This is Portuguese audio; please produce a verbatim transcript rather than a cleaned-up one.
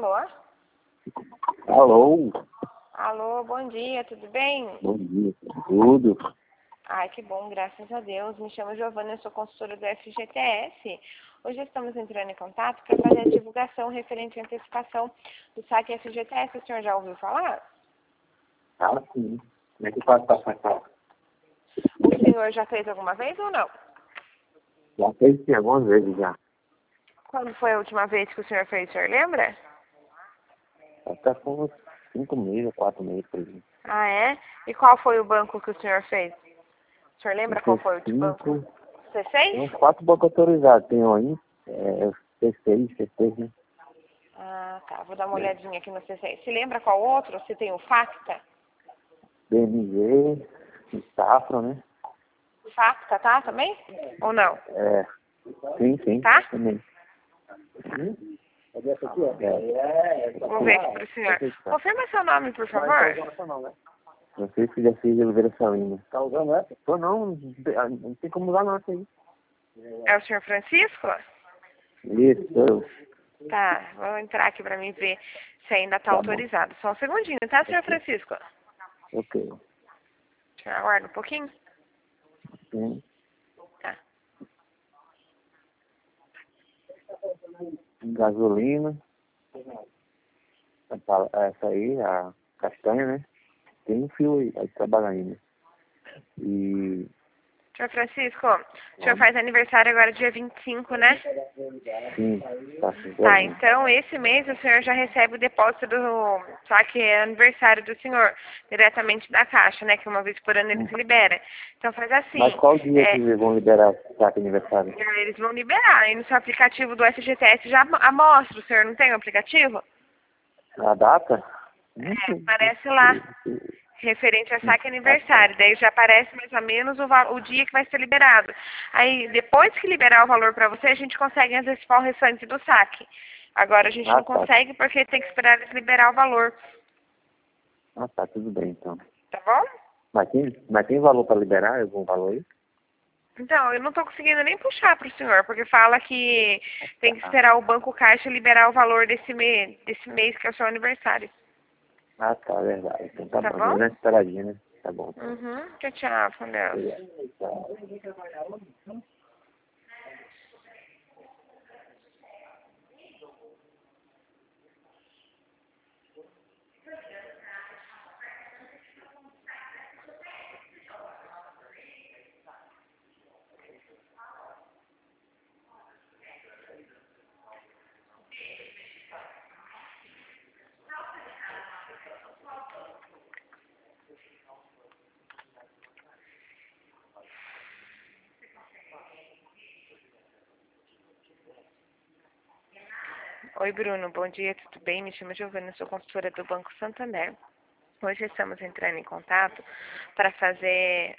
Alô? Alô? Alô, bom dia, tudo bem? Bom dia, tudo? Ai, que bom, graças a Deus. Me chamo Giovana, eu sou consultora do F G T S. Hoje estamos entrando em contato para fazer a divulgação referente à antecipação do saque F G T S. O senhor já ouviu falar? Ah, sim. Como é que eu faço para sacar? O senhor já fez alguma vez ou não? Já fez sim, algumas vezes já. Quando foi a última vez que o senhor fez, o senhor lembra? Até foi uns cinco meses, quatro meses, por exemplo. Ah, é? E qual foi o banco que o senhor fez? O senhor lembra qual foi o último banco? C seis? Tem uns quatro bancos autorizados. Tem um aí, é, C seis, C seis, né? Ah, tá. Vou dar uma olhadinha aqui no C seis. Se lembra qual outro? Se tem o Facta? B M G, Safra, né? Facta, tá? Também? Ou não? É, sim, sim, Tá? também. É. Vou ver aqui pro senhor. Confirma seu nome, por favor. Não sei se já fiz de Oliveira Salina. Tá usando essa? Tô não, não tem como usar não essa aí. É o senhor Francisco? Isso, eu. Tá, vou entrar aqui pra mim ver se ainda tá Tá bom. autorizado. Só um segundinho, tá, senhor Francisco? Ok. O senhor aguarda um pouquinho? Sim. Tá. Gasolina. Essa, essa aí, a castanha, né? Tem um fio aí, aí trabalha ainda. E. Senhor Francisco, o senhor faz aniversário agora dia vinte e cinco, né? Sim, tá sim. Tá, então esse mês o senhor já recebe o depósito do saque é aniversário do senhor, diretamente da Caixa, né? Que uma vez por ano ele se libera. Então faz assim, Mas qual dia é, que eles vão liberar o saque aniversário? eles vão liberar. Aí no seu aplicativo do F G T S já mostra, o senhor não tem o aplicativo? A data? Não É, sei. aparece lá, referente a saque aniversário. Daí já aparece mais ou menos o, val- o dia que vai ser liberado. Aí, depois que liberar o valor para você, a gente consegue antecipar o restante do saque. Agora a gente Ah, não tá. consegue porque tem que esperar eles liberar o valor. Ah, tá, tudo bem então. Tá bom? Mas tem, mas tem valor para liberar? Algum valor aí? Então, eu não estou conseguindo nem puxar para o senhor, porque fala que tem que Ah, esperar o Banco Caixa liberar o valor desse, me desse mês, que é o seu aniversário. ah tá, verdade. Então tá, Tá bom. bom? Deu uma esperadinha, né? Tá bom. Uhum. Tchau, tchau. Com Deus. Tchau. Oi, Bruno. Bom dia, tudo bem? Me chamo Giovana, sou consultora do Banco Santander. Hoje estamos entrando em contato para fazer...